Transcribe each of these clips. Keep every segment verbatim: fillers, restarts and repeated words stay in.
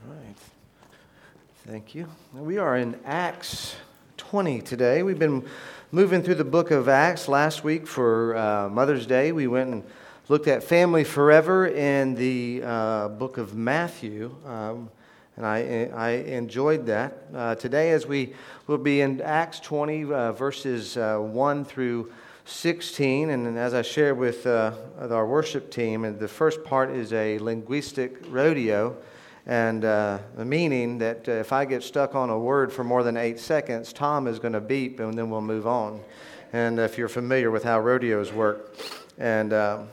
All right. Thank you. We are in Acts twenty today. We've been moving through the book of Acts. Last week for uh, Mother's Day, we went and looked at Family Forever in the uh, book of Matthew, um, and I, I enjoyed that. Uh, today, as we will be in Acts twenty, uh, verses uh, one through sixteen, and as I shared with, uh, with our worship team, and the first part is a linguistic rodeo, and uh, the meaning that uh, if I get stuck on a word for more than eight seconds, Tom is going to beep, and then we'll move on. And if you're familiar with how rodeos work, and uh,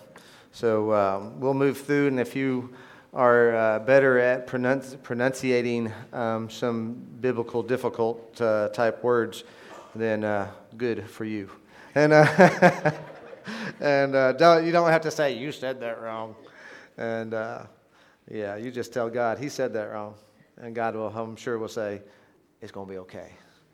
so um, we'll move through, and if you are uh, better at pronunci- pronunciating um, some biblical difficult uh, type words, then uh, good for you. And uh, and uh, don't, you don't have to say, you said that wrong. And uh, yeah, you just tell God, he said that wrong. And God will, I'm sure, will say, it's going to be okay.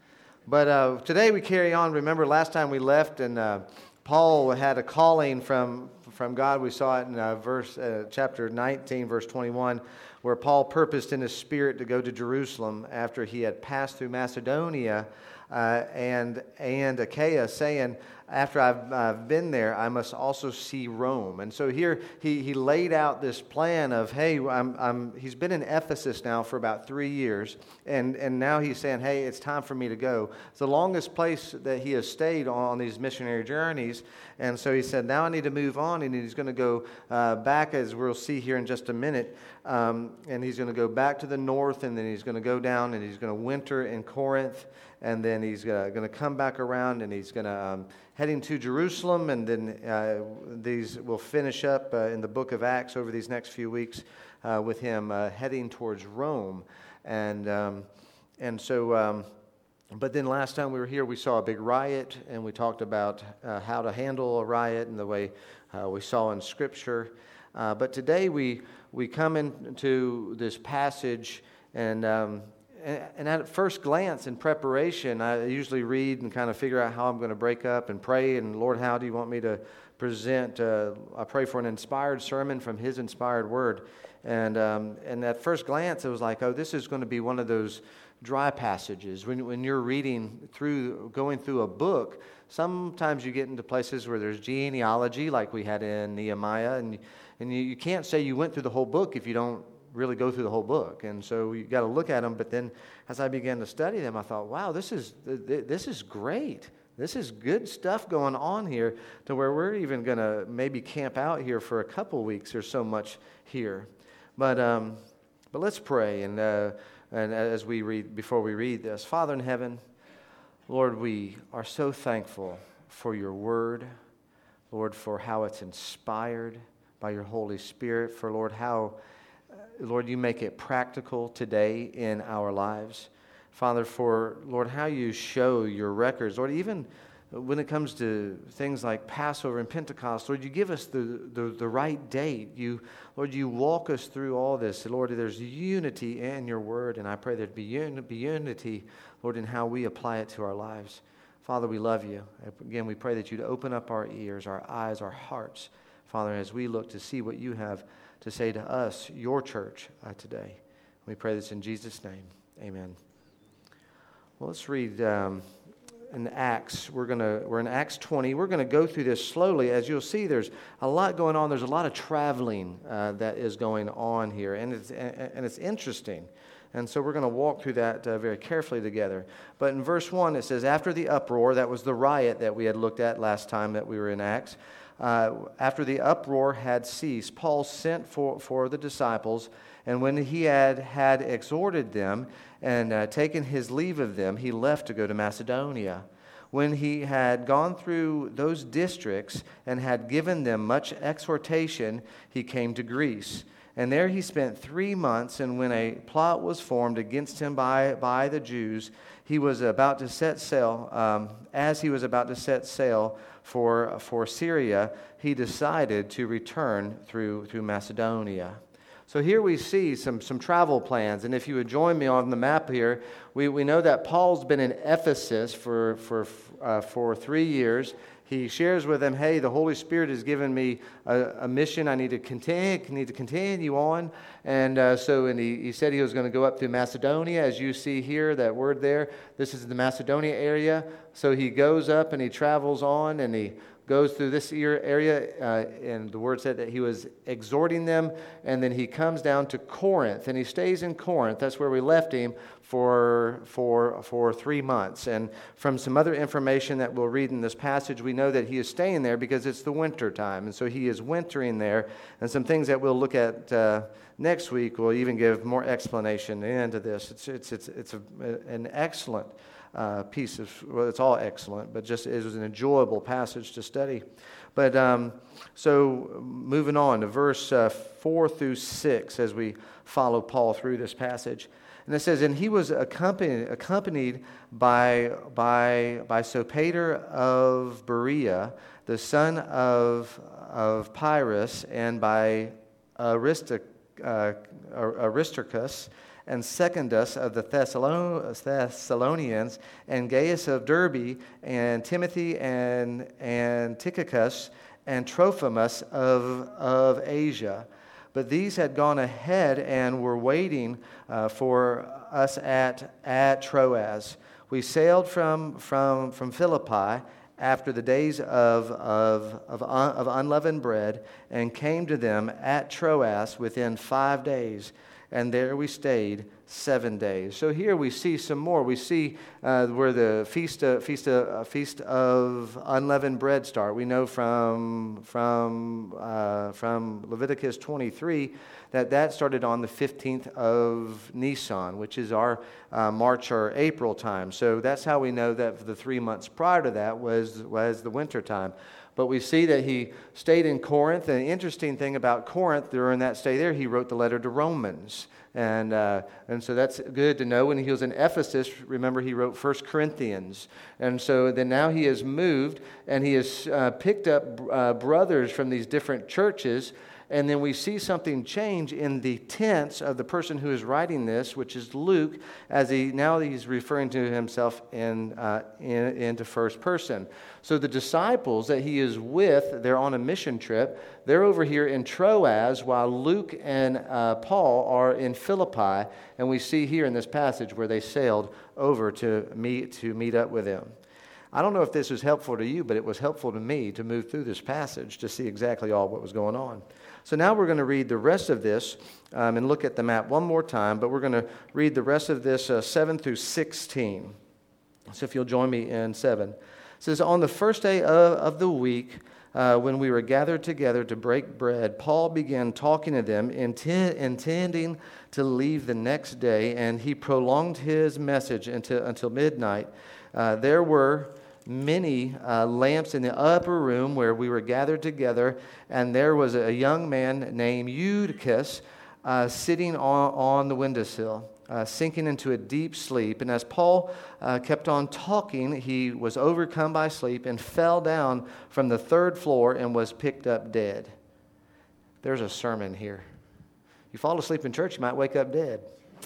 But uh, today we carry on. Remember last time we left and uh, Paul had a calling from, from God. We saw it in uh, verse uh, chapter nineteen, verse twenty-one, where Paul purposed in his spirit to go to Jerusalem after he had passed through Macedonia Uh, and and Achaia, saying, after I've, I've been there, I must also see Rome. And so here he, he laid out this plan of, hey, I'm, I'm, he's been in Ephesus now for about three years, and, and now he's saying, hey, it's time for me to go. It's the longest place that he has stayed on, on these missionary journeys, and so he said, now I need to move on, and he's going to go uh, back, as we'll see here in just a minute, um, and he's going to go back to the north, and then he's going to go down, and he's going to winter in Corinth, and then he's uh, going to come back around, and he's going to um, heading to Jerusalem, and then uh, these will finish up uh, in the book of Acts over these next few weeks uh, with him uh, heading towards Rome, and um, and so. Um, but then last time we were here, we saw a big riot, and we talked about uh, how to handle a riot and the way uh, we saw in Scripture. Uh, but today we we come into this passage and. Um, And at first glance in preparation, I usually read and kind of figure out how I'm going to break up and pray. And Lord, how do you want me to present? Uh, I pray for an inspired sermon from His inspired Word. And um, and at first glance, it was like, oh, this is going to be one of those dry passages. When when you're reading through, going through a book, sometimes you get into places where there's genealogy, like we had in Nehemiah, and and you, you can't say you went through the whole book if you don't really go through the whole book, and so you got to look at them. But then, as I began to study them, I thought, "Wow, this is this is great. This is good stuff going on here. To where we're even going to maybe camp out here for a couple weeks. There's so much here." But um, but let's pray, and uh, and as we read, before we read this, Father in heaven, Lord, we are so thankful for Your Word, Lord, for how it's inspired by Your Holy Spirit. For Lord, how Lord, you make it practical today in our lives. Father, for, Lord, how you show your records. Lord, even when it comes to things like Passover and Pentecost, Lord, you give us the, the, the right date. You, Lord, you walk us through all this. Lord, there's unity in your word, and I pray there'd be, un- be unity, Lord, in how we apply it to our lives. Father, we love you. Again, we pray that you'd open up our ears, our eyes, our hearts, Father, as we look to see what you have to say to us, your church, uh, today. We pray this in Jesus' name. Amen. Well, let's read um, in Acts. We're gonna we're in Acts twenty. We're gonna go through this slowly. As you'll see, there's a lot going on. There's a lot of traveling uh, that is going on here, and it's and it's interesting. And so we're going to walk through that uh, very carefully together. But in verse one, it says, after the uproar, that was the riot that we had looked at last time that we were in Acts. Uh, after the uproar had ceased, Paul sent for, for the disciples, and when he had, had exhorted them and uh, taken his leave of them, he left to go to Macedonia. When he had gone through those districts and had given them much exhortation, he came to Greece. And there he spent three months, and when a plot was formed against him by, by the Jews, he was about to set sail, um, as he was about to set sail for, for Syria, he decided to return through, through Macedonia. So here we see some, some travel plans, and if you would join me on the map here, we, we know that Paul's been in Ephesus for, for, uh, for three years, he shares with them, hey, the Holy Spirit has given me a, a mission. I need to continue, need to continue on. And uh, so and he, he said he was going to go up through Macedonia, as you see here, that word there. This is the Macedonia area. So he goes up and he travels on and he goes through this area, uh, and the word said that he was exhorting them, and then he comes down to Corinth, and he stays in Corinth. That's where we left him for for for three months. And from some other information that we'll read in this passage, we know that he is staying there because it's the winter time, and so he is wintering there. And some things that we'll look at uh, next week will even give more explanation into this. It's it's it's it's a, an excellent Uh, piece of, well, it's all excellent, but just it was an enjoyable passage to study. But um, so moving on to verse uh, four through six as we follow Paul through this passage. And it says, and he was accompanied, accompanied by, by, by Sopater of Berea, the son of, of Pyrrhus, and by Aristarch, uh, Aristarchus, and Secundus of the Thessalonians, and Gaius of Derbe, and Timothy, and, and Tychicus, and Trophimus of, of Asia. But these had gone ahead and were waiting uh, for us at, at Troas. We sailed from, from, from Philippi after the days of, of, of, un, of unleavened bread, and came to them at Troas within five days. And there we stayed seven days. So here we see some more. We see uh, where the feast of, feast of, uh, feast of unleavened bread start. We know from from uh, from Leviticus twenty-three that that started on the fifteenth of Nisan, which is our uh, March or April time. So that's how we know that for the three months prior to that was was the winter time. But we see that he stayed in Corinth. And the interesting thing about Corinth, during that stay there, he wrote the letter to Romans. And uh, and so that's good to know. When he was in Ephesus, remember, he wrote First Corinthians. And so then now he has moved, and he has uh, picked up uh, brothers from these different churches. And then we see something change in the tense of the person who is writing this, which is Luke, as he now he's referring to himself in, uh, in into first person. So the disciples that he is with, they're on a mission trip. They're over here in Troas, while Luke and uh, Paul are in Philippi. And we see here in this passage where they sailed over to meet to meet up with him. I don't know if this was helpful to you, but it was helpful to me to move through this passage to see exactly all what was going on. So now we're going to read the rest of this um, and look at the map one more time, but we're going to read the rest of this uh, seven through sixteen. So if you'll join me in seven. It says, on the first day of, of the week, uh, when we were gathered together to break bread, Paul began talking to them, intent, intending to leave the next day, and he prolonged his message until, until midnight. Uh, there were many uh, lamps in the upper room where we were gathered together, and there was a young man named Eutychus uh, sitting on, on the windowsill, uh, sinking into a deep sleep. And as Paul uh, kept on talking, he was overcome by sleep and fell down from the third floor and was picked up dead. There's a sermon here. You fall asleep in church, you might wake up dead.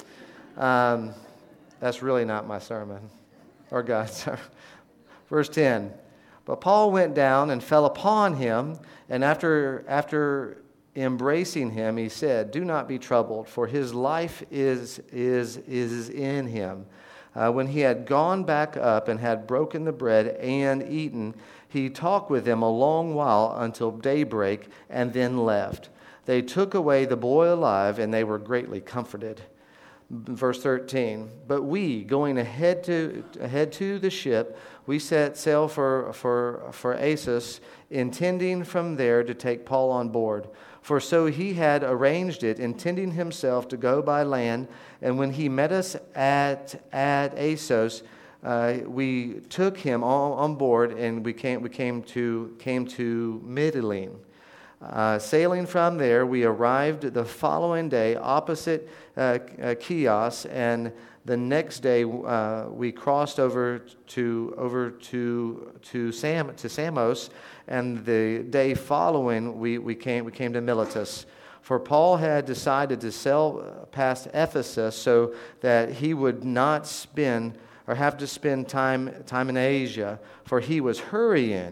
Um, that's really not my sermon, or God's sermon. Verse ten, but Paul went down and fell upon him, and after, after embracing him, he said, do not be troubled, for his life is, is, is in him. Uh, when he had gone back up and had broken the bread and eaten, he talked with them a long while until daybreak, and then left. They took away the boy alive, and they were greatly comforted. Verse thirteen, but we, going ahead to ahead to the ship, we set sail for, for, for Assos, intending from there to take Paul on board. For so he had arranged it, intending himself to go by land. And when he met us at, at Assos, uh, we took him on, on board, and we came, we came to, came to Mytilene. Uh, sailing from there, we arrived the following day opposite uh, uh, Chios, and the next day uh, we crossed over to over to to Sam to Samos, and the day following we, we came we came to Miletus. For Paul had decided to sail past Ephesus so that he would not spend or have to spend time time in Asia, for he was hurrying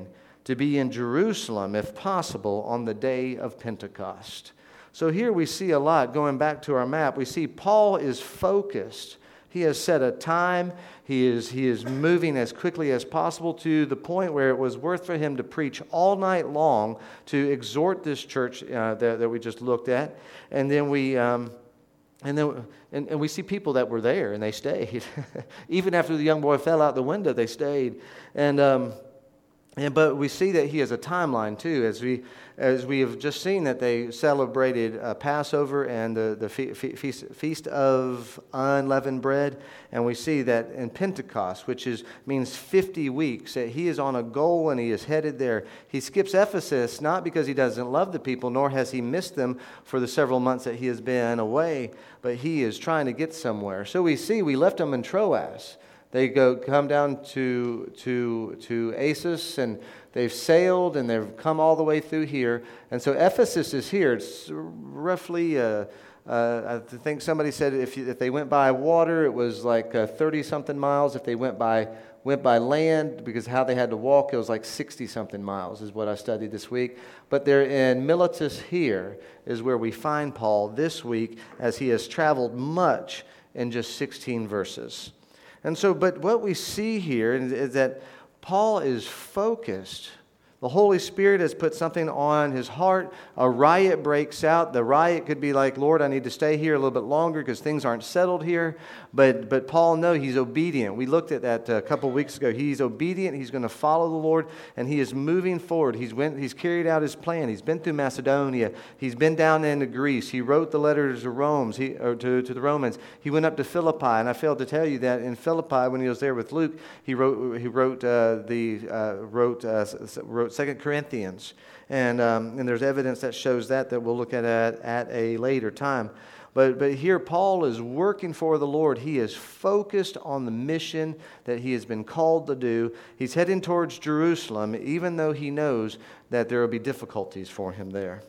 to be in Jerusalem, if possible, on the day of Pentecost. So here we see a lot. Going back to our map, we see Paul is focused. He has set a time. He is, he is moving as quickly as possible to the point where it was worth for him to preach all night long to exhort this church uh, that, that we just looked at. And then we... Um, And then, and, and we see people that were there, and they stayed. Even after the young boy fell out the window, they stayed. And um, and but we see that he has a timeline too, as we as we have just seen that they celebrated uh, Passover and the the fe- fe- feast, feast of unleavened bread, and we see that in Pentecost, which is means fifty weeks, that he is on a goal and he is headed there. He skips Ephesus not because he doesn't love the people, nor has he missed them for the several months that he has been away, but he is trying to get somewhere. So we see we left them in Troas. They go come down to to to Assos, and they've sailed, and they've come all the way through here. And so Ephesus is here. It's roughly, uh, uh, I think somebody said if you, if they went by water, it was like thirty-something miles. If they went by went by land, because how they had to walk, it was like sixty-something miles is what I studied this week. But they're in Miletus here is where we find Paul this week, as he has traveled much in just sixteen verses. And so, but what we see here is that Paul is focused. The Holy Spirit has put something on his heart. A riot breaks out. The riot could be like, Lord, I need to stay here a little bit longer because things aren't settled here. But but Paul, no, he's obedient. We looked at that a couple of weeks ago. He's obedient. He's going to follow the Lord, and he is moving forward. He's went. He's carried out his plan. He's been through Macedonia. He's been down into Greece. He wrote the letters to Rome, he, or to, to the Romans. He went up to Philippi, and I failed to tell you that in Philippi, when he was there with Luke, he wrote he wrote uh, the uh, wrote uh, wrote Second Corinthians, and um, and there's evidence that shows that that we'll look at at, at a later time. But but here Paul is working for the Lord. He is focused on the mission that he has been called to do. He's heading towards Jerusalem, even though he knows that there will be difficulties for him there.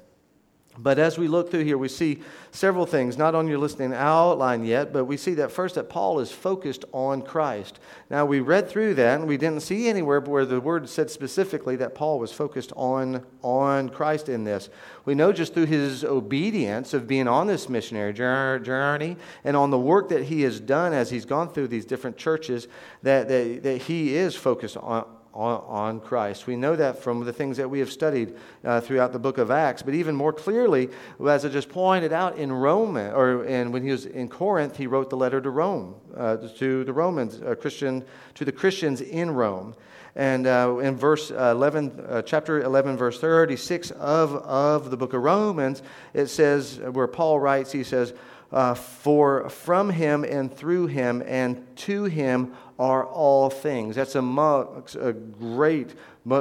But as we look through here, we see several things, not on your listening outline yet, but we see that first that Paul is focused on Christ. Now, we read through that, and we didn't see anywhere where the word said specifically that Paul was focused on, on Christ in this. We know just through his obedience of being on this missionary journey and on the work that he has done as he's gone through these different churches that, that, that he is focused on On, on Christ. We know that from the things that we have studied uh, throughout the book of Acts, but even more clearly, as I just pointed out in Rome, or and when he was in Corinth, he wrote the letter to Rome, uh, to the Romans, uh, Christian, to the Christians in Rome. And uh, in verse eleven, uh, chapter eleven, verse thirty-six of of the book of Romans, it says where Paul writes, he says, uh, "For from him and through him and to him are all things." That's a, a great,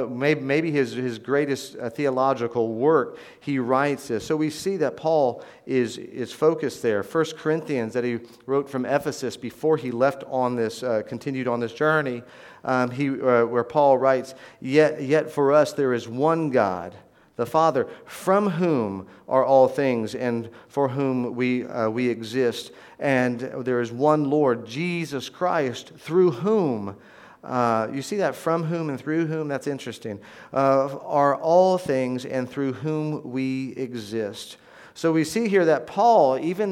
maybe his, his greatest theological work. He writes this. So we see that Paul is, is focused there. First Corinthians that he wrote from Ephesus before he left on this, uh, continued on this journey, um, he, uh, where Paul writes, yet, yet for us there is one God, the Father, from whom are all things and for whom we uh, we exist. And there is one Lord, Jesus Christ, through whom, uh, you see that from whom and through whom? That's interesting. Uh, are all things and through whom we exist. So we see here that Paul, even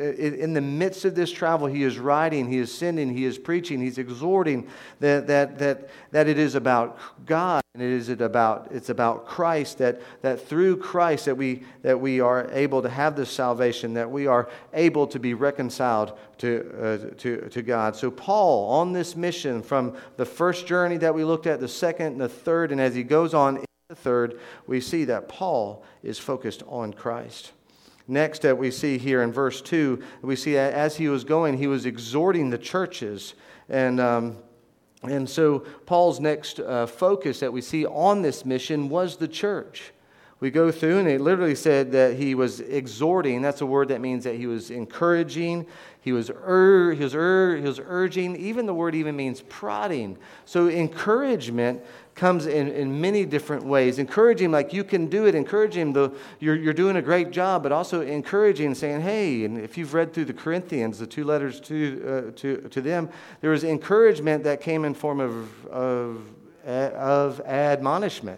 in the midst of this travel, he is writing, he is sending, he is preaching, he's exhorting that that that that it is about God and it is about it's about Christ, that that through Christ that we that we are able to have this salvation, that we are able to be reconciled to uh, to to God. So Paul on this mission from the first journey that we looked at, the second and the third, and as he goes on in the third, we see that Paul is focused on Christ. Next, that we see here in verse two, we see as he was going, he was exhorting the churches. And um, and so Paul's next uh, focus that we see on this mission was the church. We go through, and it literally said that he was exhorting. That's a word that means that he was encouraging. He was, ur, he was, ur, he was urging. Even the word even means prodding. So encouragement comes in, in many different ways. Encouraging like you can do it. Encouraging the you're, you're doing a great job, but also encouraging, saying, hey, and if you've read through the Corinthians, the two letters to uh, to, to them, there was encouragement that came in form of, of, of admonishment.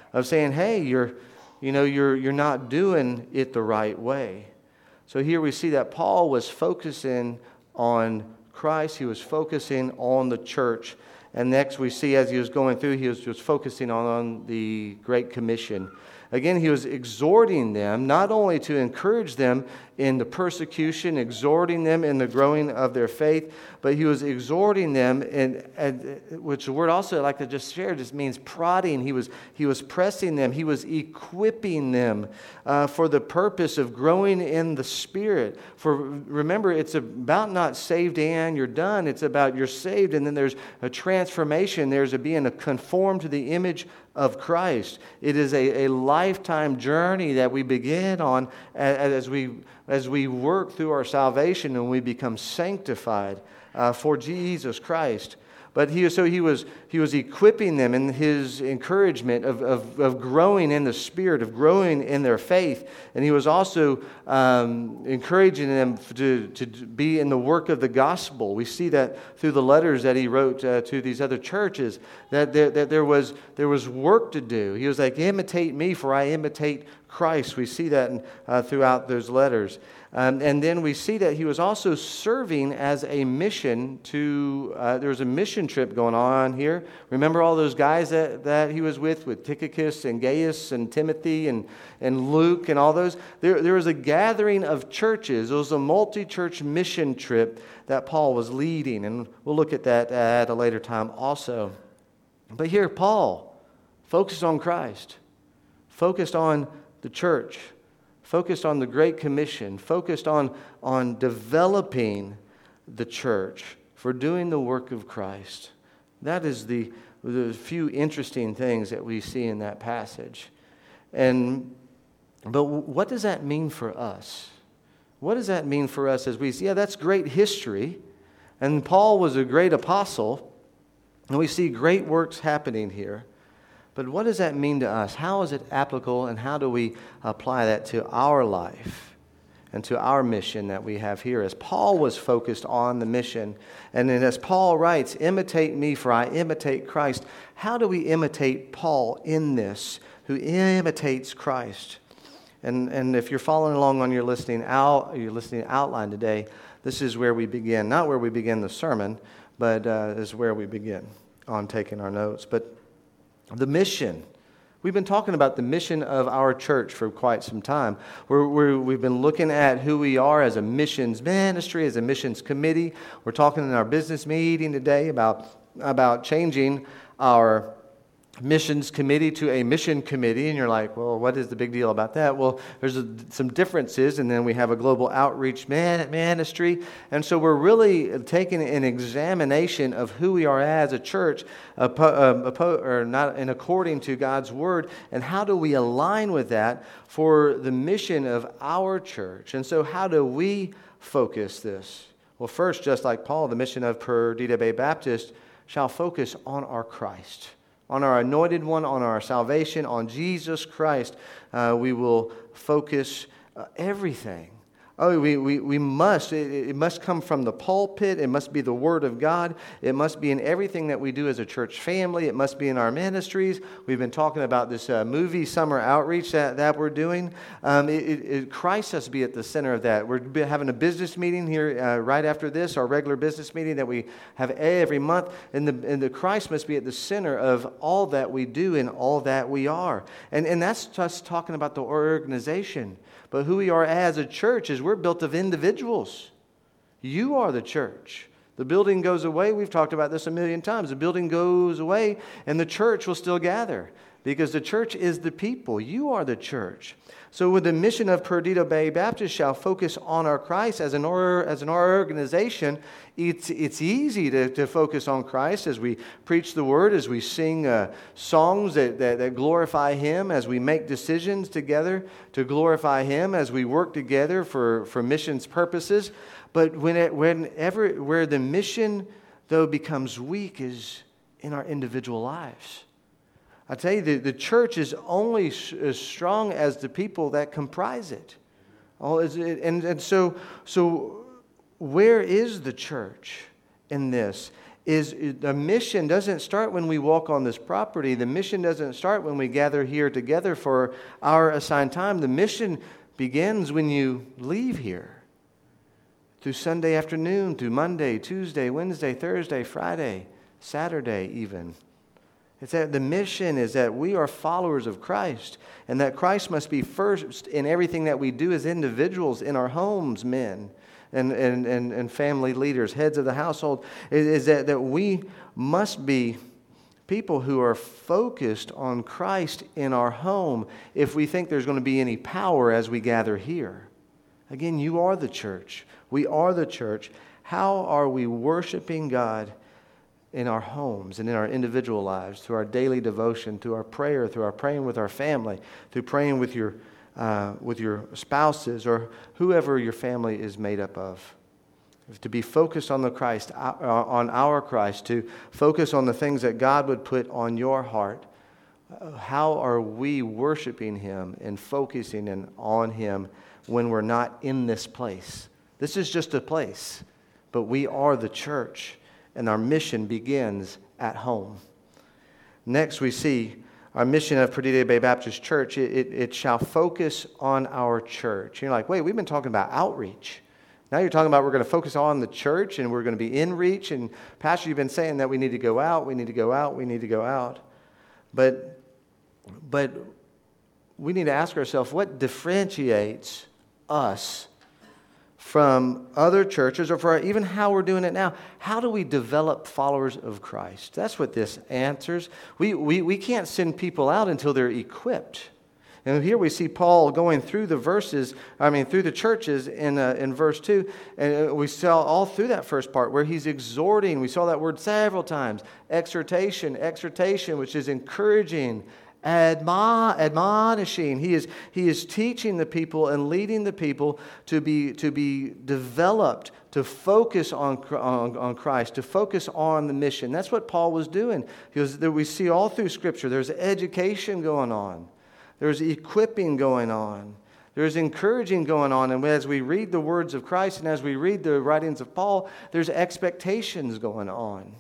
of saying, hey, you're, you know, you're, you're not doing it the right way. So here we see that Paul was focusing on Christ. He was focusing on the church. And next we see as he was going through, he was just focusing on, on the Great Commission. Again, he was exhorting them not only to encourage them in the persecution, exhorting them in the growing of their faith, but he was exhorting them, and, and which the word also I'd like to just share just means prodding. He was he was pressing them. He was equipping them uh, for the purpose of growing in the Spirit. For remember, it's about not saved and you're done. It's about you're saved, and then there's a transformation. There's a being a conformed to the image of Christ. It is a, a lifetime journey that we begin on as, as we as we work through our salvation and we become sanctified uh, for Jesus Christ. But he so he was he was equipping them in his encouragement of, of, of growing in the Spirit, of growing in their faith. And he was also um, encouraging them to, to be in the work of the gospel. We see that through the letters that he wrote uh, to these other churches, that there, that there was there was work to do. He was like, imitate me, for I imitate Christ. We see that in, uh, throughout those letters. Um, and then we see that he was also serving as a mission to, uh, there was a mission trip going on here. Remember all those guys that, that he was with, with Tychicus and Gaius and Timothy and, and Luke and all those? There, there was a gathering of churches. It was a multi-church mission trip that Paul was leading. And we'll look at that at a later time also. But here, Paul focused on Christ, focused on the church, focused on the Great Commission, focused on, on developing the church for doing the work of Christ. That is the, the few interesting things that we see in that passage. And but what does that mean for us? What does that mean for us as we see, yeah, that's great history. And Paul was a great apostle, and we see great works happening here. But what does that mean to us? How is it applicable, and how do we apply that to our life and to our mission that we have here? As Paul was focused on the mission, and then as Paul writes, imitate me, for I imitate Christ. How do we imitate Paul in this, who imitates Christ? And, and if you're following along on your listening out, your listening outline today, this is where we begin. Not where we begin the sermon, but uh, is where we begin on taking our notes. But the mission. We've been talking about the mission of our church for quite some time. We're, we're, we've been looking at who we are as a missions ministry, as a missions committee. We're talking in our business meeting today about, about changing our missions committee to a mission committee, and you're like, well, what is the big deal about that? Well, there's a, some differences, and then we have a global outreach man, ministry, and so we're really taking an examination of who we are as a church, uh, uh, or not, and according to God's word, and how do we align with that for the mission of our church? And so, how do we focus this? Well, first, just like Paul, the mission of Perdita Bay Baptist shall focus on our Christ. On our anointed one, on our salvation, on Jesus Christ, uh, we will focus uh, everything. Oh, we, we, we must. It, it must come from the pulpit. It must be the Word of God. It must be in everything that we do as a church family. It must be in our ministries. We've been talking about this uh, movie summer outreach that, that we're doing. Um, it, it, Christ has to be at the center of that. We're having a business meeting here uh, right after this, our regular business meeting that we have every month. And the, and the Christ must be at the center of all that we do and all that we are. And, and that's just talking about the organization. But who we are as a church is we're built of individuals. You are the church. The building goes away. We've talked about this a million times. The building goes away and the church will still gather because the church is the people. You are the church. So with the mission of Perdita Bay Baptist shall focus on our Christ as an or, as an organization, it's it's easy to, to focus on Christ as we preach the word, as we sing uh, songs that, that, that glorify Him, as we make decisions together to glorify Him, as we work together for, for missions purposes. But when it, whenever where the mission, though, becomes weak is in our individual lives. I tell you, the, the church is only as strong as the people that comprise it. Oh, is it and, and so, so where is the church in this? is the mission doesn't start when we walk on this property. The mission doesn't start when we gather here together for our assigned time. The mission begins when you leave here. Through Sunday afternoon, through Monday, Tuesday, Wednesday, Thursday, Friday, Saturday even. It's that the mission is that we are followers of Christ, and that Christ must be first in everything that we do as individuals, in our homes, men, and, and, and, and family leaders, heads of the household, is, is that, that we must be people who are focused on Christ in our home if we think there's going to be any power as we gather here. Again, you are the church. We are the church. How are we worshiping God in our homes and in our individual lives, through our daily devotion, through our prayer, through our praying with our family, through praying with your uh, with your spouses or whoever your family is made up of? To be focused on the Christ, uh, on our Christ, to focus on the things that God would put on your heart. Uh, how are we worshiping Him and focusing in, on Him when we're not in this place? This is just a place, but we are the church, and our mission begins at home. Next, we see our mission of Perdita Bay Baptist Church. It, it, it shall focus on our church. You're like, wait, we've been talking about outreach. Now you're talking about we're going to focus on the church and we're going to be in reach. And Pastor, you've been saying that we need to go out, we need to go out, we need to go out. But, but we need to ask ourselves, what differentiates us from other churches, or for even how we're doing it now? How do we develop followers of Christ? That's what this answers. We, we, we can't send people out until they're equipped. And here we see Paul going through the verses, I mean, through the churches in uh, in verse two. And we saw all through that first part where he's exhorting. We saw that word several times. Exhortation, exhortation, which is encouraging, admon- admonishing. He is, he is teaching the people and leading the people to be, to be developed, to focus on, on, on Christ, to focus on the mission. That's what Paul was doing. Because we see all through Scripture, there's education going on. There's equipping going on. There's encouraging going on. And as we read the words of Christ and as we read the writings of Paul, there's expectations going on.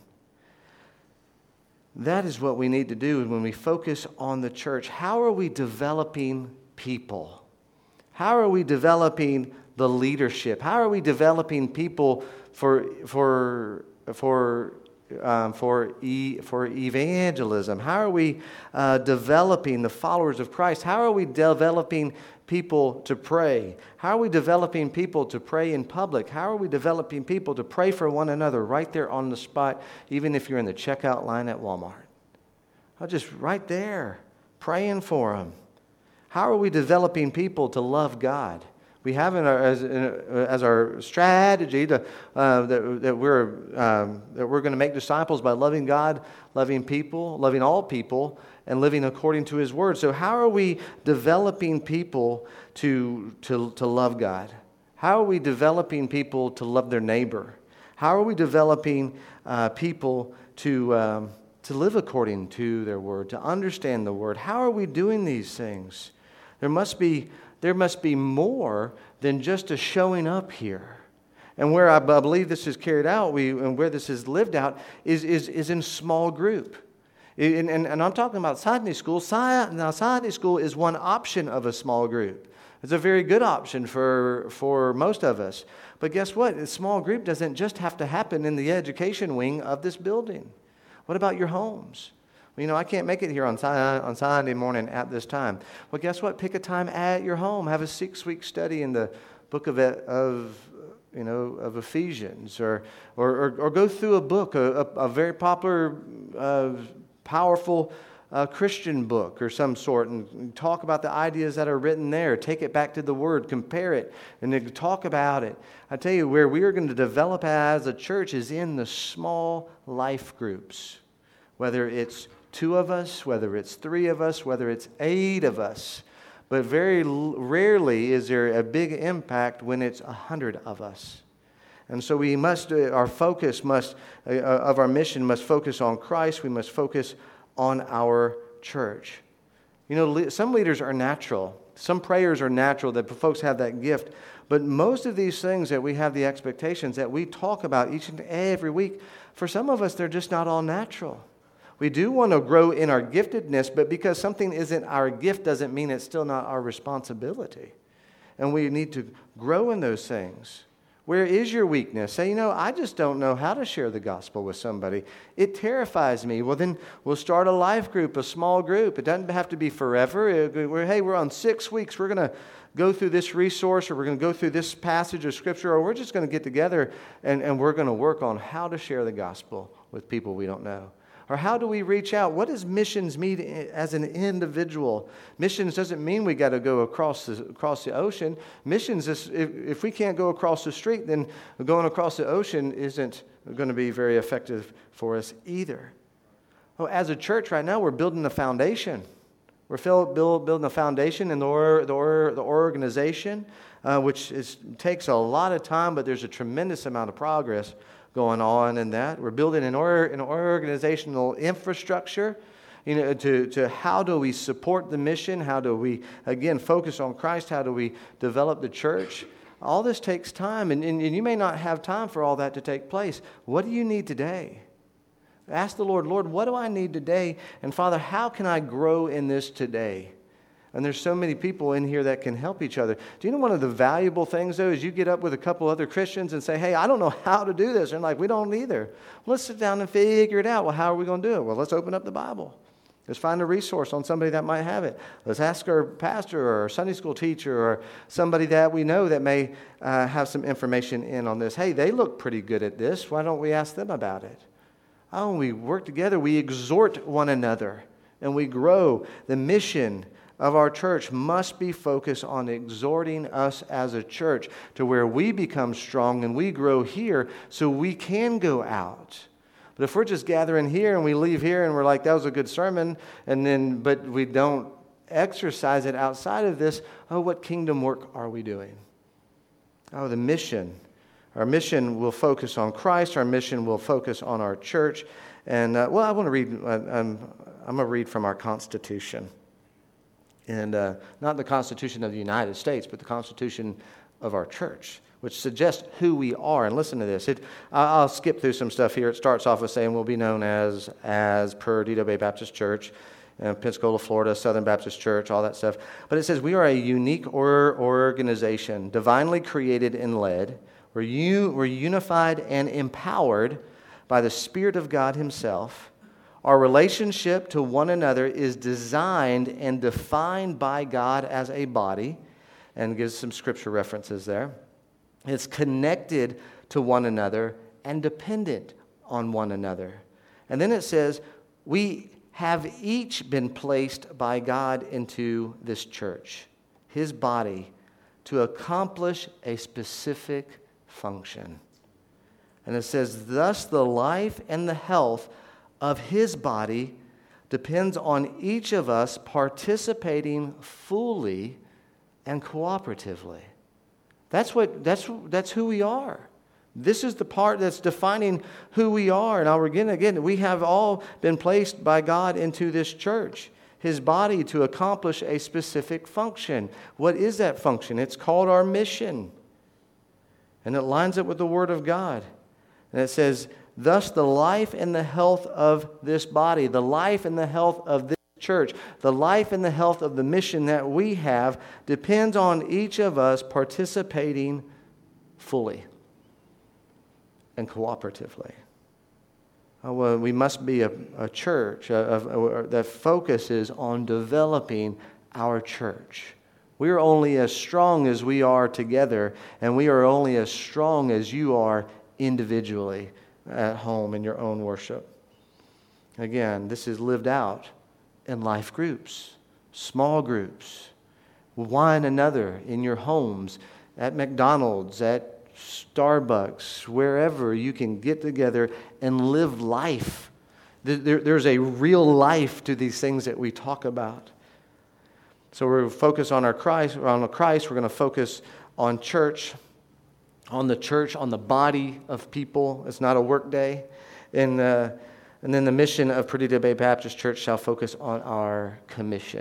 That is what we need to do when we focus on the church. How are we developing people? How are we developing the leadership? How are we developing people for for for Um, for e, for evangelism? How are we uh, developing the followers of Christ? How are we developing people to pray? How are we developing people to pray in public? How are we developing people to pray for one another right there on the spot, even if you're in the checkout line at Walmart? Oh, just right there, praying for them. How are we developing people to love God? We have in our, as, in, as our strategy to, uh, that, that we're um, that we're going to make disciples by loving God, loving people, loving all people, and living according to His Word. So how are we developing people to to to love God? How are we developing people to love their neighbor? How are we developing uh, people to um, to live according to their Word, to understand the Word? How are we doing these things? There must be. There must be more than just a showing up here. And where I believe this is carried out, we, and where this is lived out, is, is, is in small group. And, and, and I'm talking about Sunday school. Now, Sunday school is one option of a small group. It's a very good option for, for most of us. But guess what? A small group doesn't just have to happen in the education wing of this building. What about your homes? You know, I can't make it here on on Sunday morning at this time. Well, guess what? Pick a time at your home. Have a six-week study in the book of, of you know, of Ephesians, or or, or, or go through a book, a, a, a very popular, uh, powerful uh, Christian book or some sort, and talk about the ideas that are written there. Take it back to the Word, compare it, and then talk about it. I tell you, where we are going to develop as a church is in the small life groups, whether it's two of us, whether it's three of us, whether it's eight of us. But very rarely is there a big impact when it's a hundred of us. And so we must, our focus must, uh, of our mission must focus on Christ. We must focus on our church. You know, some leaders are natural. Some prayers are natural, that folks have that gift. But most of these things that we have the expectations that we talk about each and every week, for some of us, they're just not all natural. We do want to grow in our giftedness, but because something isn't our gift doesn't mean it's still not our responsibility. And we need to grow in those things. Where is your weakness? Say, you know, I just don't know how to share the gospel with somebody. It terrifies me. Well, then we'll start a life group, a small group. It doesn't have to be forever. It, we're, hey, we're on six weeks. We're going to go through this resource, or we're going to go through this passage of Scripture, or we're just going to get together and, and we're going to work on how to share the gospel with people we don't know. Or how do we reach out? What does missions mean as an individual? Missions doesn't mean we got to go across the, across the ocean. Missions is, if, if we can't go across the street, then going across the ocean isn't going to be very effective for us either. Well, as a church right now, we're building a foundation. We're build, building a foundation in the, or, the, or, the organization, uh, which is, takes a lot of time, but there's a tremendous amount of progress going on in that. We're building an, or, an organizational infrastructure, you know, to, to how do we support the mission? How do we, again, focus on Christ? How do we develop the church? All this takes time, and, and, and you may not have time for all that to take place. What do you need today? Ask the Lord, Lord, what do I need today? And Father, how can I grow in this today? And there's so many people in here that can help each other. Do you know one of the valuable things, though, is you get up with a couple other Christians and say, hey, I don't know how to do this. And like, we don't either. Well, let's sit down and figure it out. Well, how are we going to do it? Well, let's open up the Bible. Let's find a resource on somebody that might have it. Let's ask our pastor or our Sunday school teacher or somebody that we know that may uh, have some information in on this. Hey, they look pretty good at this. Why don't we ask them about it? Oh, we work together. We exhort one another and we grow. The mission of our church must be focused on exhorting us as a church to where we become strong and we grow here so we can go out. But if we're just gathering here and we leave here and we're like, that was a good sermon, and then but we don't exercise it outside of this, oh, what kingdom work are we doing? Oh, the mission. Our mission will focus on Christ. Our mission will focus on our church. And, uh, well, I want to read, uh, I'm, I'm going to read from our Constitution. And uh, not the Constitution of the United States, but the Constitution of our church, which suggests who we are. And listen to this. It, I'll skip through some stuff here. It starts off with saying we'll be known as, as per D W Baptist Church, uh, Pensacola, Florida, Southern Baptist Church, all that stuff. But it says we are a unique or, organization, divinely created and led. We're, u, we're unified and empowered by the Spirit of God Himself. Our relationship to one another is designed and defined by God as a body, and gives some scripture references there. It's connected to one another and dependent on one another. And then it says, we have each been placed by God into this church, His body, to accomplish a specific function. And it says, thus the life and the health of His body depends on each of us participating fully and cooperatively. That's what that's that's who we are. This is the part that's defining who we are. And I'll again again, we have all been placed by God into this church, His body, to accomplish a specific function. What is that function? It's called our mission. And it lines up with the Word of God. And it says, thus, the life and the health of this body, the life and the health of this church, the life and the health of the mission that we have depends on each of us participating fully and cooperatively. Oh, well, we must be a, a church a, a, a, that focuses on developing our church. We are only as strong as we are together, and we are only as strong as you are individually at home in your own worship. Again, this is lived out in life groups, small groups, one another in your homes, at McDonald's, at Starbucks, wherever you can get together and live life. There, there's a real life to these things that we talk about. So we're focused on our Christ, on Christ. We're going to focus on church. On the church, on the body of people. It's not a work day. And, uh, and then the mission of Perdita Bay Baptist Church shall focus on our commission.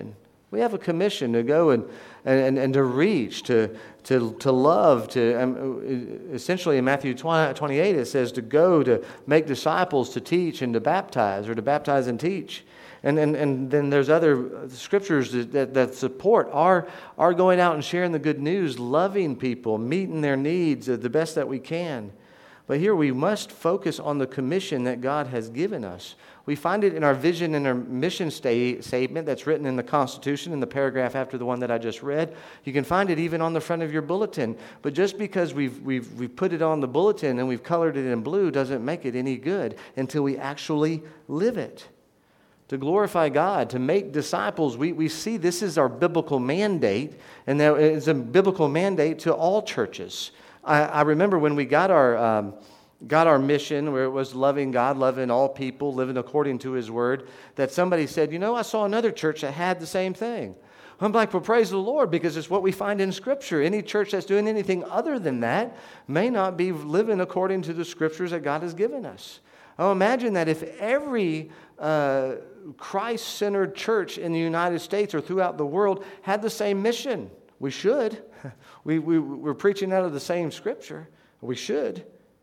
We have a commission to go and, and, and to reach, to, to, to love, to um, essentially in Matthew twenty-eight it says to go, to make disciples, to teach, and to baptize, or to baptize and teach. And, and, and then there's other scriptures that, that, that support our, our going out and sharing the good news, loving people, meeting their needs the best that we can. But here we must focus on the commission that God has given us. We find it in our vision and our mission sta- statement that's written in the Constitution, in the paragraph after the one that I just read. You can find it even on the front of your bulletin. But just because we've, we've, we've put it on the bulletin and we've colored it in blue doesn't make it any good until we actually live it. To glorify God, to make disciples, we, we see this is our biblical mandate, and that it's a biblical mandate to all churches. I, I remember when we got our um, got our mission, where it was loving God, loving all people, living according to His Word, that somebody said, you know, I saw another church that had the same thing. I'm like, well, praise the Lord, because it's what we find in Scripture. Any church that's doing anything other than that may not be living according to the Scriptures that God has given us. Oh, imagine that if every uh, Christ-centered church in the United States or throughout the world had the same mission. We should. We, we, we're preaching out of the same Scripture. We should.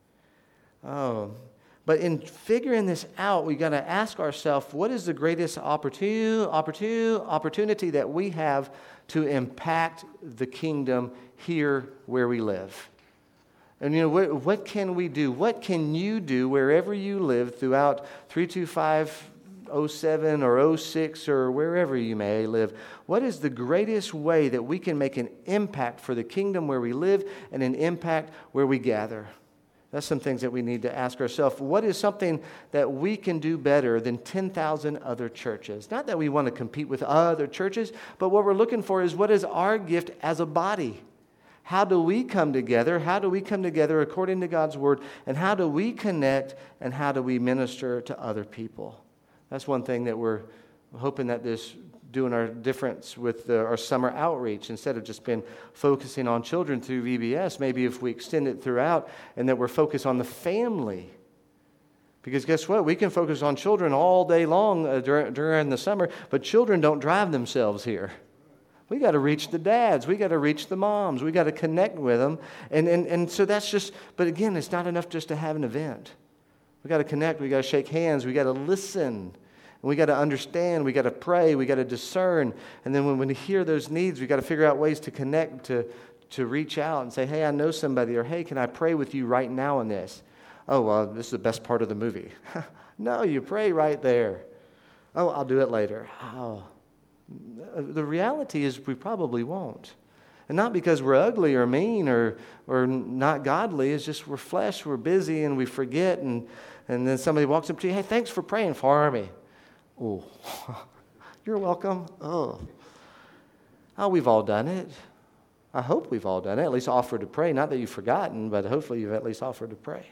Oh, but in figuring this out, we got to ask ourselves, what is the greatest opportunity, opportunity, opportunity that we have to impact the kingdom here where we live? And, you know, what, what can we do? What can you do wherever you live throughout three two five oh seven or oh six or wherever you may live? What is the greatest way that we can make an impact for the kingdom where we live and an impact where we gather? That's some things that we need to ask ourselves. What is something that we can do better than ten thousand other churches? Not that we want to compete with other churches, but what we're looking for is what is our gift as a body? How do we come together? How do we come together according to God's Word? And how do we connect? And how do we minister to other people? That's one thing that we're hoping that this doing our difference with the, our summer outreach, instead of just been focusing on children through V B S, maybe if we extend it throughout and that we're focused on the family. Because guess what? We can focus on children all day long uh, during, during the summer, but children don't drive themselves here. We got to reach the dads. We got to reach the moms. We got to connect with them. And, and, and so that's just, but again, it's not enough just to have an event. We got to connect. We got to shake hands. We got to listen. And we got to understand. We got to pray. We got to discern. And then when we hear those needs, we got to figure out ways to connect, to, to reach out and say, hey, I know somebody, or hey, can I pray with you right now on this? Oh, well, this is the best part of the movie. No, you pray right there. Oh, I'll do it later. Oh. The reality is we probably won't. And not because we're ugly or mean or or not godly. It's just we're flesh, we're busy, and we forget. And, and then somebody walks up to you, hey, thanks for praying for me. Oh, you're welcome. Oh. Oh, we've all done it. I hope we've all done it, at least offered to pray. Not that you've forgotten, but hopefully you've at least offered to pray.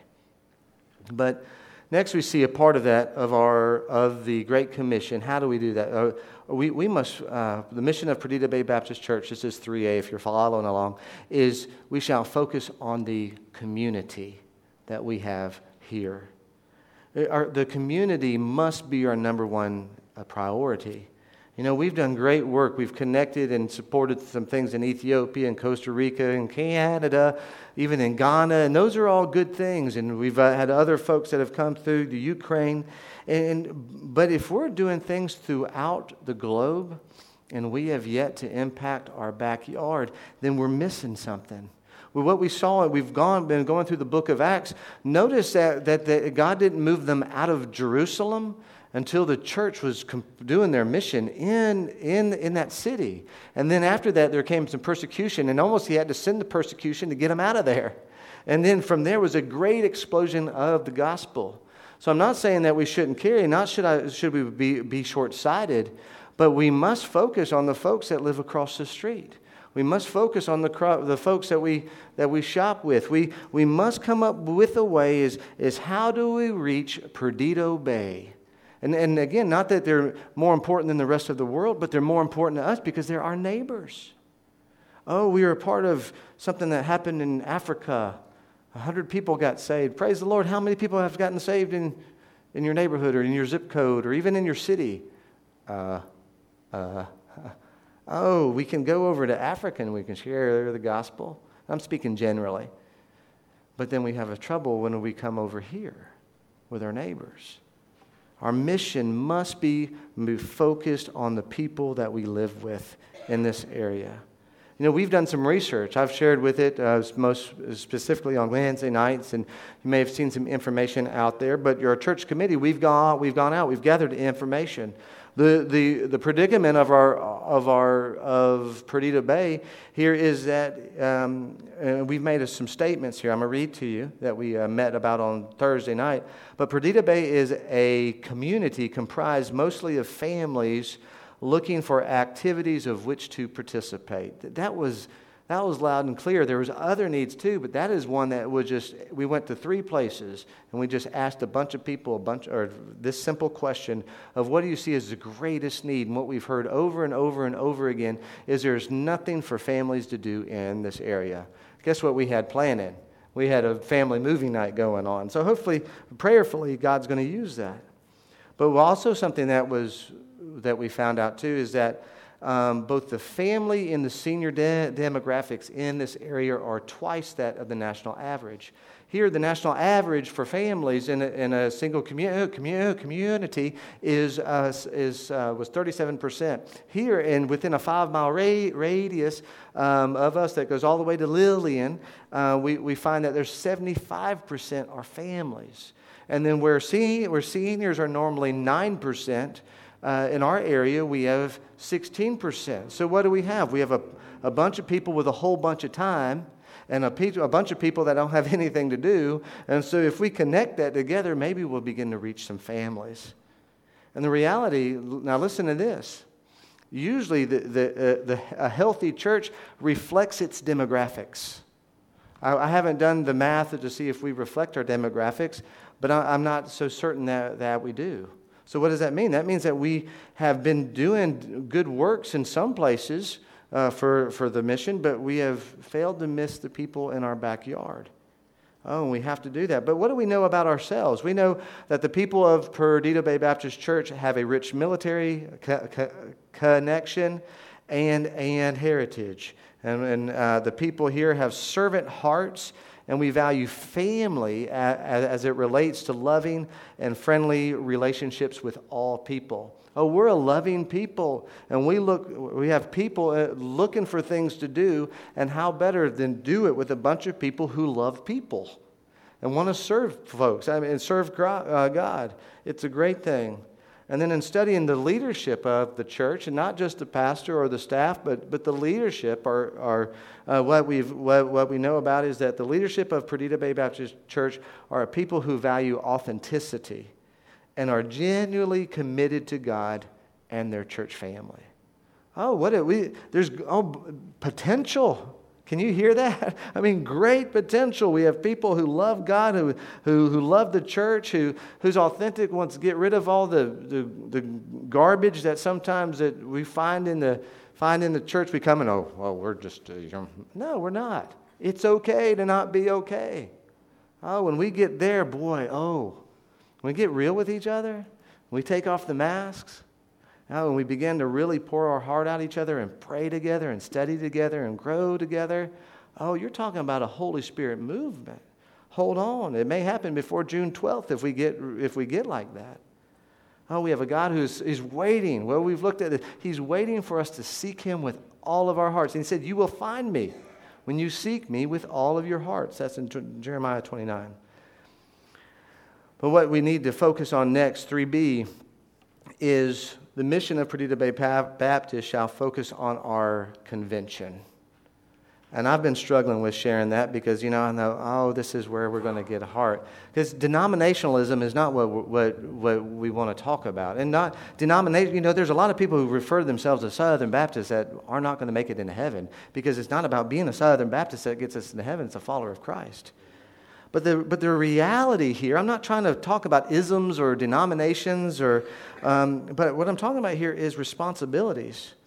But next, we see a part of that, of our of the Great Commission. How do we do that? Uh, we we must, uh, the mission of Perdita Bay Baptist Church, this is three A if you're following along, is we shall focus on the community that we have here. Our, the community must be our number one uh, priority. You know, we've done great work. We've connected and supported some things in Ethiopia and Costa Rica and Canada, even in Ghana, and those are all good things. And we've uh, had other folks that have come through the Ukraine. And but if we're doing things throughout the globe and we have yet to impact our backyard, then we're missing something. Well, what we saw, we've gone been going through the book of Acts. Notice that that the, God didn't move them out of Jerusalem until the church was doing their mission in, in, in that city. And then after that, there came some persecution, and almost he had to send the persecution to get them out of there. And then from there was a great explosion of the gospel. So I'm not saying that we shouldn't carry, not should I should we be, be short-sighted, but we must focus on the folks that live across the street. We must focus on the the folks that we that we shop with. We we must come up with a way is, is how do we reach Perdido Bay? And, and again, not that they're more important than the rest of the world, but they're more important to us because they're our neighbors. Oh, we are a part of something that happened in Africa. A hundred people got saved. Praise the Lord. How many people have gotten saved in, in your neighborhood or in your zip code or even in your city? Uh, uh, Oh, we can go over to Africa and we can share the gospel. I'm speaking generally. But then we have a trouble when we come over here with our neighbors. Our mission must be focused on the people that we live with in this area. You know, we've done some research. I've shared with it uh, most specifically on Wednesday nights, and you may have seen some information out there. But your church committee, we've gone, we've gone out, we've gathered information. The the the predicament of our of our of Perdita Bay here is that um, uh, we've made some statements here. I'm gonna read to you that we uh, met about on Thursday night. But Perdita Bay is a community comprised mostly of families looking for activities of which to participate. That was that was loud and clear. There was other needs too, but that is one that was just. We went to three places and we just asked a bunch of people a bunch or this simple question of what do you see as the greatest need? And what we've heard over and over and over again is there's nothing for families to do in this area. Guess what we had planned? We had a family movie night going on. So hopefully, prayerfully, God's going to use that. But also something that was that we found out too is that um, both the family and the senior de- demographics in this area are twice that of the national average. Here, the national average for families in a, in a single commu- commu- community is uh, is uh, was thirty-seven percent. Here, and within a five-mile ra- radius um, of us that goes all the way to Lillian, uh, we we find that there's seventy-five percent are families. And then where, sen- where seniors are normally nine percent, uh, in our area we have sixteen percent. So what do we have? We have a, a bunch of people with a whole bunch of time and a, pe- a bunch of people that don't have anything to do. And so if we connect that together, maybe we'll begin to reach some families. And the reality, now listen to this. Usually the, the, uh, the, a healthy church reflects its demographics. I, I haven't done the math to see if we reflect our demographics, but I, I'm not so certain that, that we do. So what does that mean? That means that we have been doing good works in some places uh, for, for the mission, but we have failed to miss the people in our backyard. Oh, we have to do that. But what do we know about ourselves? We know that the people of Perdita Bay Baptist Church have a rich military co- co- connection and, and heritage. And, and uh, the people here have servant hearts, and we value family as, as it relates to loving and friendly relationships with all people. Oh, we're a loving people, and we look. We have people looking for things to do, and how better than do it with a bunch of people who love people and want to serve folks, I mean, and serve God. It's a great thing. And then in studying the leadership of the church, and not just the pastor or the staff, but but the leadership, are, are uh, what we've what, what we know about is that the leadership of Perdita Bay Baptist Church are a people who value authenticity and are genuinely committed to God and their church family. Oh, what are we? There's oh potential. Can you hear that? I mean, great potential. We have people who love God, who who, who love the church, who who's authentic, wants to get rid of all the, the, the garbage that sometimes that we find in the find in the church. We come and oh, well, we're just uh, you know, no, we're not. It's okay to not be okay. Oh, when we get there, boy, oh, when we get real with each other, when we take off the masks. Now, when we begin to really pour our heart out each other and pray together and study together and grow together, oh, you're talking about a Holy Spirit movement. Hold on. It may happen before June twelfth if we get if we get like that. Oh, we have a God who's is waiting. Well, we've looked at it. He's waiting for us to seek Him with all of our hearts. And He said, you will find me when you seek me with all of your hearts. That's in Jeremiah twenty-nine. But what we need to focus on next, three B, is the mission of Perdita Bay Baptist shall focus on our convention. And I've been struggling with sharing that because, you know, I know, oh, this is where we're going to get a heart. Because denominationalism is not what, what, what we want to talk about. And not denomination, you know, there's a lot of people who refer themselves as Southern Baptists that are not going to make it into heaven because it's not about being a Southern Baptist that gets us into heaven. It's a follower of Christ. But the but the reality here, I'm not trying to talk about isms or denominations, or, um, but what I'm talking about here is responsibilities.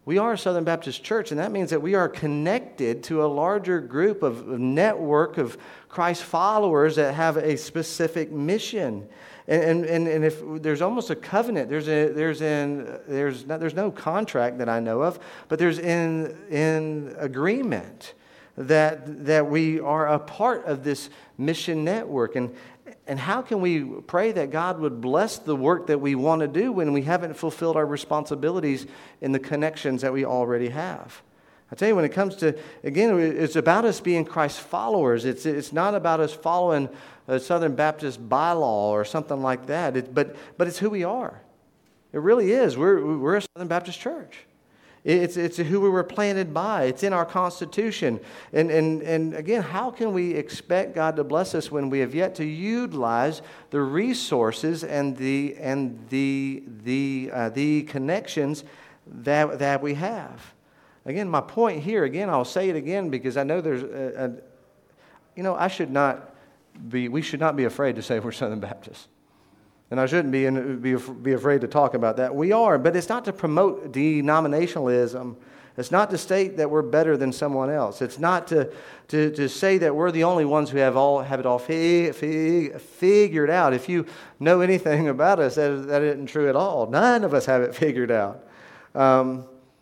We are a Southern Baptist church, and that means that we are connected to a larger group of a network of Christ followers that have a specific mission. And, and, and if there's almost a covenant, there's a there's in there's no, there's no contract that I know of, but there's in in agreement that that we are a part of this mission network. And and how can we pray that God would bless the work that we want to do when we haven't fulfilled our responsibilities in the connections that we already have? I tell you, when it comes to, again, it's about us being Christ followers. It's it's not about us following a Southern Baptist bylaw or something like that. It, but but it's who we are. It really is. We're we're a Southern Baptist church. It's it's who we were planted by. It's in our Constitution. And and and again, how can we expect God to bless us when we have yet to utilize the resources and the and the the uh, the connections that that we have? Again, my point here, again, I'll say it again because I know there's, a, a, you know, I should not be, we should not be afraid to say we're Southern Baptists. And I shouldn't be, in, be, be afraid to talk about that. We are, but it's not to promote denominationalism. It's not to state that we're better than someone else. It's not to, to, to say that we're the only ones who have all have it all fig, fig, figured out. If you know anything about us, that, that isn't true at all. None of us have it figured out. Um,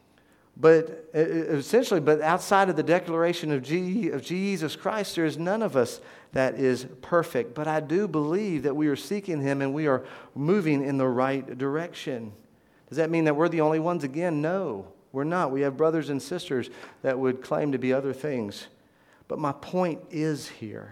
But essentially, but outside of the declaration of, G, of Jesus Christ, there is none of us that is perfect. But I do believe that we are seeking Him and we are moving in the right direction. Does that mean that we're the only ones? Again, no, we're not. We have brothers and sisters that would claim to be other things. But my point is here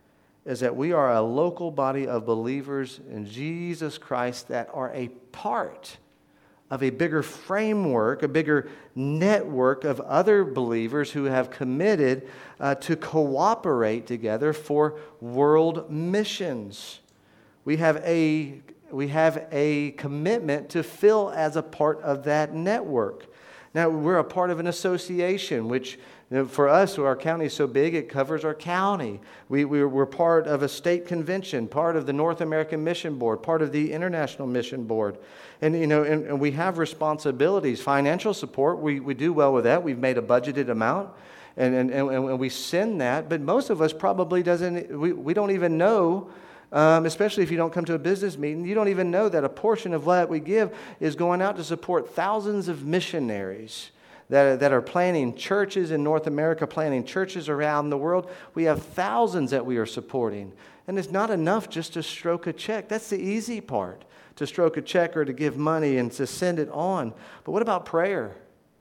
is that we are a local body of believers in Jesus Christ that are a part of a bigger framework, a bigger network of other believers who have committed uh, to cooperate together for world missions. We have a we have a commitment to fill as a part of that network. Now, we're a part of an association, which you know, for us, our county is so big, it covers our county. We, we're, we're part of a state convention, part of the North American Mission Board, part of the International Mission Board. And, you know, and, and we have responsibilities. Financial support, we, we do well with that. We've made a budgeted amount, and, and, and, and we send that. But most of us probably doesn't, we, we don't even know, Um, especially if you don't come to a business meeting, you don't even know that a portion of what we give is going out to support thousands of missionaries that, that are planting churches in North America, planting churches around the world. We have thousands that we are supporting. And it's not enough just to stroke a check. That's the easy part, to stroke a check or to give money and to send it on. But what about prayer?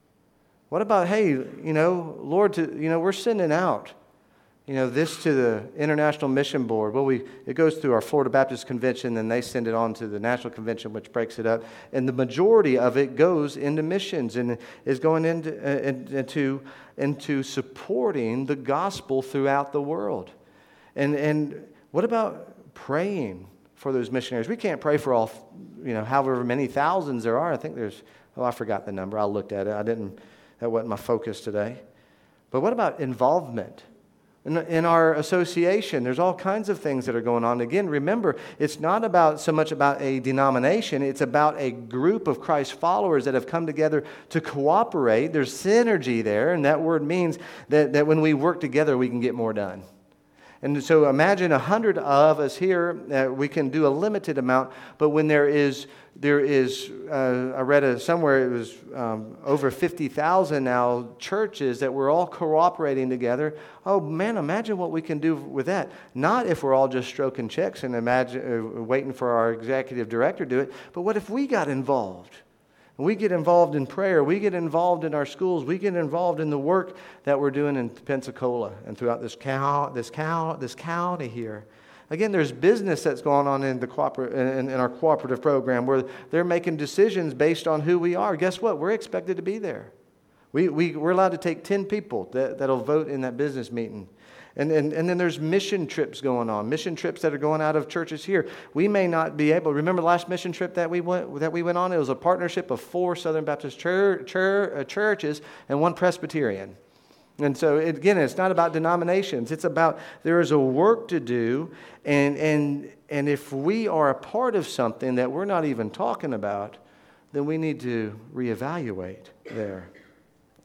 What about, hey, you know, Lord, to, you know, we're sending out You know, this to the International Mission Board. Well, we it goes through our Florida Baptist Convention, and they send it on to the National Convention, which breaks it up. And the majority of it goes into missions and is going into uh, into into supporting the gospel throughout the world. And and what about praying for those missionaries? We can't pray for all, you know, however many thousands there are. I think there's oh, I forgot the number. I looked at it. I didn't. That wasn't my focus today. But what about involvement? In, in our association, there's all kinds of things that are going on. Again, remember, it's not about so much about a denomination. It's about a group of Christ followers that have come together to cooperate. There's synergy there, and that word means that, that when we work together, we can get more done. And so imagine a hundred of us here. Uh, we can do a limited amount, but when there is, there is. Uh, I read a, somewhere it was um, over fifty thousand now churches that we're all cooperating together. Oh man, imagine what we can do with that. Not if we're all just stroking checks and imagine uh, waiting for our executive director to do it, but what if we got involved? We get involved in prayer. We get involved in our schools. We get involved in the work that we're doing in Pensacola and throughout this cow, this cow, this county here. Again, there's business that's going on in the cooper- in, in our cooperative program where they're making decisions based on who we are. Guess what? We're expected to be there. We we we're allowed to take ten people that that'll vote in that business meeting. And, and and then there's mission trips going on, mission trips that are going out of churches here. We may not be able, remember the last mission trip that we went that we went on? It was a partnership of four Southern Baptist chur, chur, uh, churches and one Presbyterian. And so, it, again, it's not about denominations. It's about there is a work to do. And, and, and if we are a part of something that we're not even talking about, then we need to reevaluate there.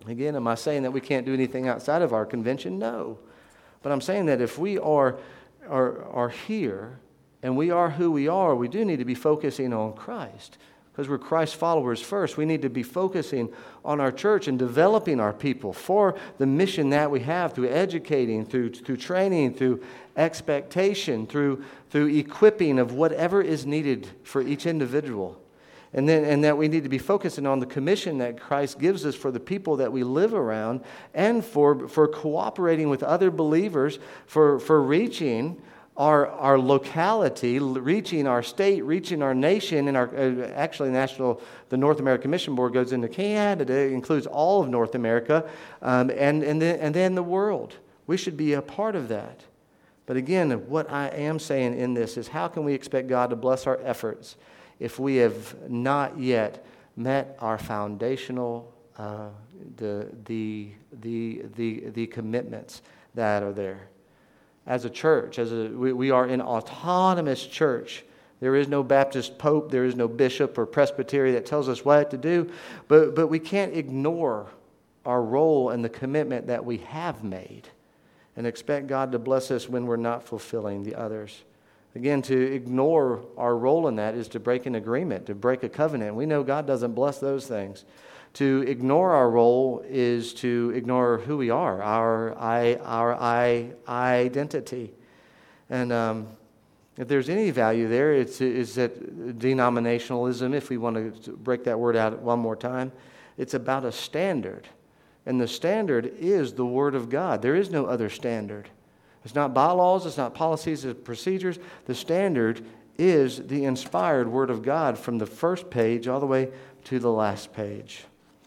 Again, am I saying that we can't do anything outside of our convention? No. But I'm saying that if we are, are, are here and we are who we are, we do need to be focusing on Christ. Because we're Christ followers first. We need to be focusing on our church and developing our people for the mission that we have through educating, through, through training, through expectation, through, through equipping of whatever is needed for each individual. And then, and that we need to be focusing on the commission that Christ gives us for the people that we live around, and for, for cooperating with other believers, for, for reaching our, our locality, reaching our state, reaching our nation, and our uh, actually national. The North American Mission Board goes into Canada, it includes all of North America, um, and and then and then the world. We should be a part of that. But again, what I am saying in this is, how can we expect God to bless our efforts if we have not yet met our foundational uh, the the the the the commitments that are there? As a church, as a we, we are an autonomous church. There is no Baptist pope, there is no bishop or presbytery that tells us what to do, but but we can't ignore our role and the commitment that we have made, and expect God to bless us when we're not fulfilling the others. Again, to ignore our role in that is to break an agreement, to break a covenant. We know God doesn't bless those things. To ignore our role is to ignore who we are, our I, our I, identity. And um, if there's any value there, it's is that denominationalism, if we want to break that word out one more time, it's about a standard. And the standard is the Word of God. There is no other standard. It's not bylaws, it's not policies, it's procedures. The standard is the inspired Word of God from the first page all the way to the last page.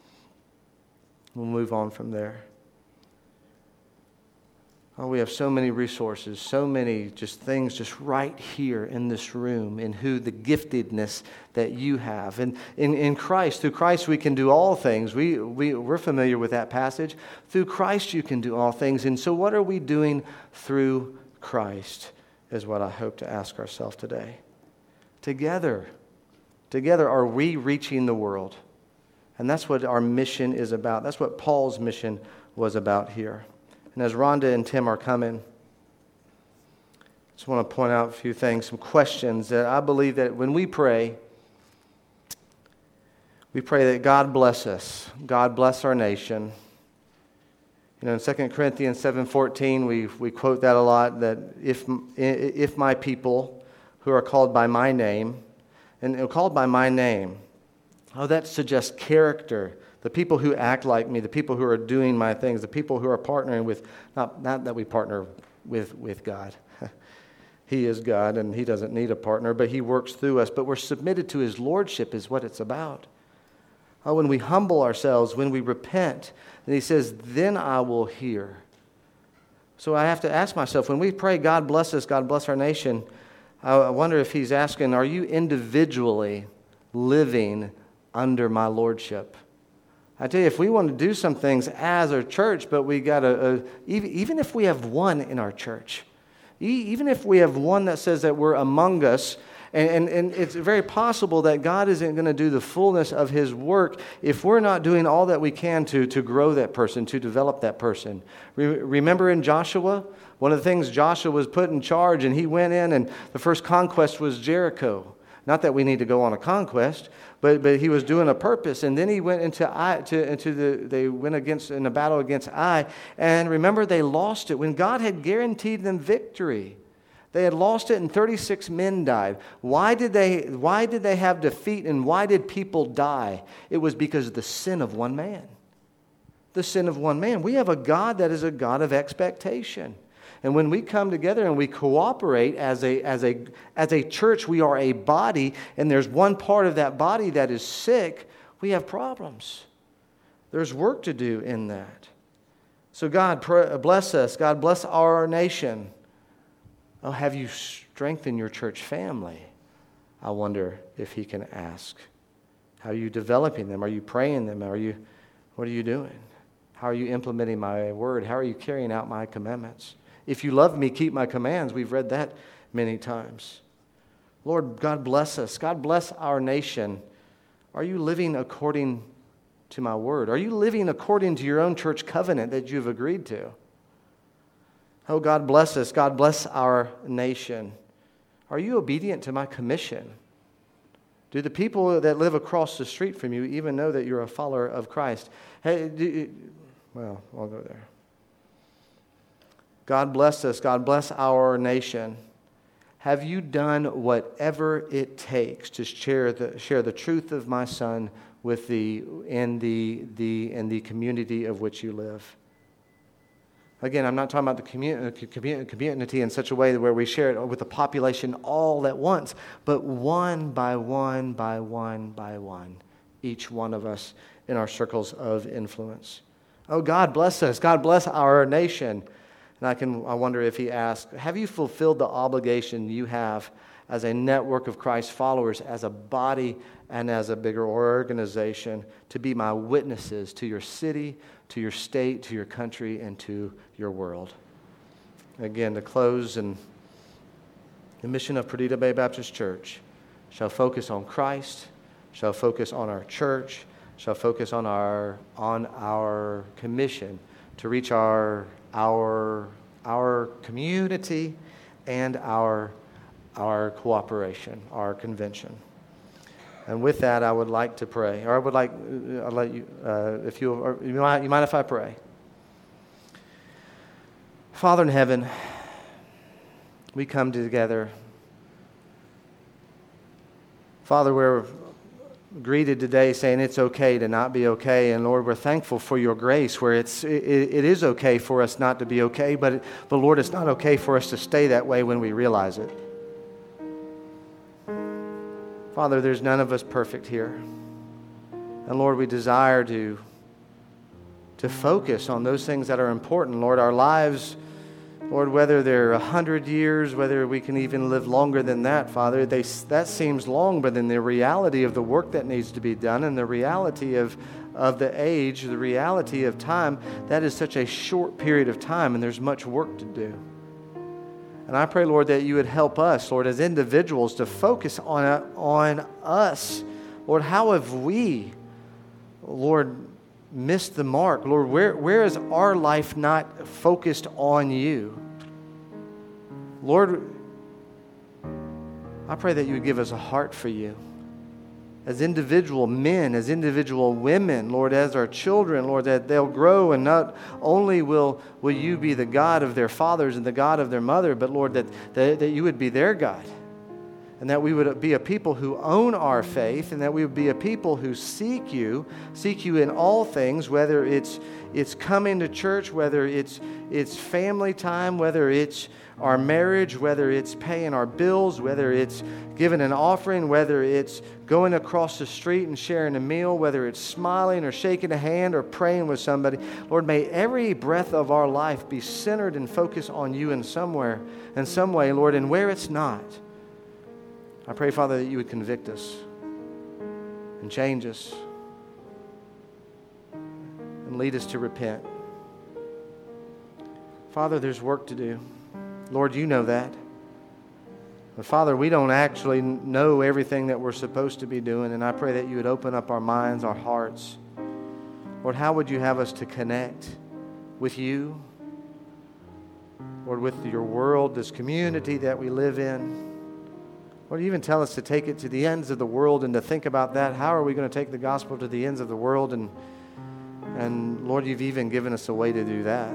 We'll move on from there. Oh, we have so many resources, so many just things just right here in this room, in who the giftedness that you have. And in, in Christ, through Christ we can do all things. We, we, we're familiar with that passage. Through Christ you can do all things. And so what are we doing through Christ is what I hope to ask ourselves today. Together, together are we reaching the world? And that's what our mission is about. That's what Paul's mission was about here. And as Rhonda and Tim are coming, I just want to point out a few things, some questions that I believe that when we pray, we pray that God bless us. God bless our nation. You know, in Second Corinthians seven fourteen, we we quote that a lot, that if if my people who are called by my name, and called by my name, oh, that suggests character. The people who act like me, the people who are doing my things, the people who are partnering with, not, not that we partner with, with God. He is God and He doesn't need a partner, but He works through us. But we're submitted to His Lordship is what it's about. Oh, when we humble ourselves, when we repent, and He says, then I will hear. So I have to ask myself, when we pray, God bless us, God bless our nation, I wonder if He's asking, are you individually living under my Lordship? I tell you, if we want to do some things as a church, but we got to, uh, even, even if we have one in our church, even if we have one that says that we're among us, and, and, and it's very possible that God isn't going to do the fullness of His work if we're not doing all that we can to, to grow that person, to develop that person. Re- remember in Joshua? One of the things, Joshua was put in charge, and he went in, and the first conquest was Jericho. Not that we need to go on a conquest, but but he was doing a purpose, and then he went into Ai, to into the they went against in a battle against Ai, and remember they lost it when God had guaranteed them victory. They had lost it, and thirty-six men died. Why did they why did they have defeat, and why did people die? It was because of the sin of one man. The sin of one man. We have a God that is a God of expectation. And when we come together and we cooperate as a, as a, as a church, we are a body, and there's one part of that body that is sick, we have problems. There's work to do in that. So God bless us. God bless our nation. Oh, have you strengthened your church family? I wonder if He can ask. How are you developing them? Are you praying them? Are you, what are you doing? How are you implementing my word? How are you carrying out my commandments? If you love me, keep my commands. We've read that many times. Lord, God bless us. God bless our nation. Are you living according to my word? Are you living according to your own church covenant that you've agreed to? Oh, God bless us. God bless our nation. Are you obedient to my commission? Do the people that live across the street from you even know that you're a follower of Christ? Hey, do, well, I'll go there. God bless us. God bless our nation. Have you done whatever it takes to share the share the truth of my Son with the in the the in the community of which you live? Again, I'm not talking about the community, community in such a way where we share it with the population all at once, but one by one by one by one, each one of us in our circles of influence. Oh, God bless us. God bless our nation. And I can I wonder if he asked, have you fulfilled the obligation you have as a network of Christ followers, as a body and as a bigger organization, to be my witnesses to your city, to your state, to your country, and to your world? Again, to close, and the mission of Perdita Bay Baptist Church shall focus on Christ, shall focus on our church, shall focus on our on our commission to reach our our our community and our our cooperation, our convention. And with that, I would like to pray, or I would like I'll let you uh, if you or, you mind you mind if I pray. Father in heaven, we come together. Father, we're greeted today saying it's okay to not be okay. And Lord, we're thankful for your grace where it's, it, it is okay for us not to be okay. But, but Lord, it's not okay for us to stay that way when we realize it. Father, there's none of us perfect here. And Lord, we desire to, to focus on those things that are important. Lord, our lives, Lord, whether they're a hundred years, whether we can even live longer than that, Father, they, that seems long, but in the reality of the work that needs to be done and the reality of, of the age, the reality of time, that is such a short period of time, and there's much work to do. And I pray, Lord, that you would help us, Lord, as individuals to focus on, on us. Lord, how have we, Lord, missed the mark? Lord, where, where is our life not focused on you? Lord, I pray that you would give us a heart for you. As individual men, as individual women, Lord, as our children, Lord, that they'll grow, and not only will, will you be the God of their fathers and the God of their mother, but Lord, that, that, that you would be their God. And that we would be a people who own our faith, and that we would be a people who seek you, seek you in all things, whether it's it's coming to church, whether it's it's family time, whether it's our marriage, whether it's paying our bills, whether it's giving an offering, whether it's going across the street and sharing a meal, whether it's smiling or shaking a hand or praying with somebody. Lord, may every breath of our life be centered and focused on you in somewhere, in some way, Lord, and where it's not, I pray, Father, that you would convict us and change us and lead us to repent. Father, there's work to do. Lord, you know that. But Father, we don't actually know everything that we're supposed to be doing, and I pray that you would open up our minds, our hearts. Lord, how would you have us to connect with you? Lord, with your world, this community that we live in. Lord, you even tell us to take it to the ends of the world and to think about that. How are we going to take the gospel to the ends of the world? And, and Lord, you've even given us a way to do that.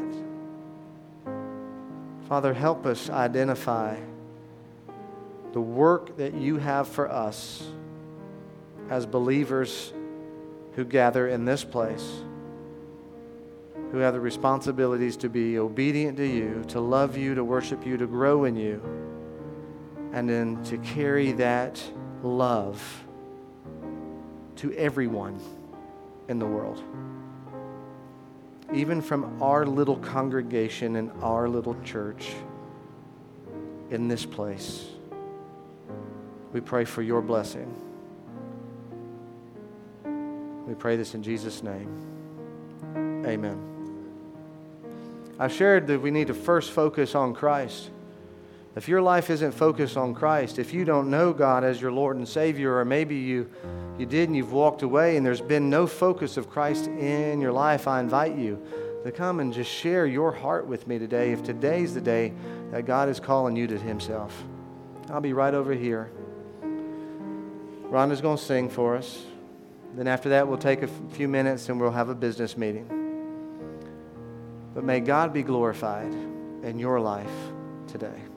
Father, help us identify the work that you have for us as believers who gather in this place, who have the responsibilities to be obedient to you, to love you, to worship you, to grow in you, and then to carry that love to everyone in the world. Even from our little congregation and our little church in this place. We pray for your blessing. We pray this in Jesus' name. Amen. I shared that we need to first focus on Christ. If your life isn't focused on Christ, if you don't know God as your Lord and Savior, or maybe you, you did and you've walked away and there's been no focus of Christ in your life, I invite you to come and just share your heart with me today. If today's the day that God is calling you to Himself, I'll be right over here. Rhonda's going to sing for us. Then after that, we'll take a few minutes and we'll have a business meeting. But may God be glorified in your life today.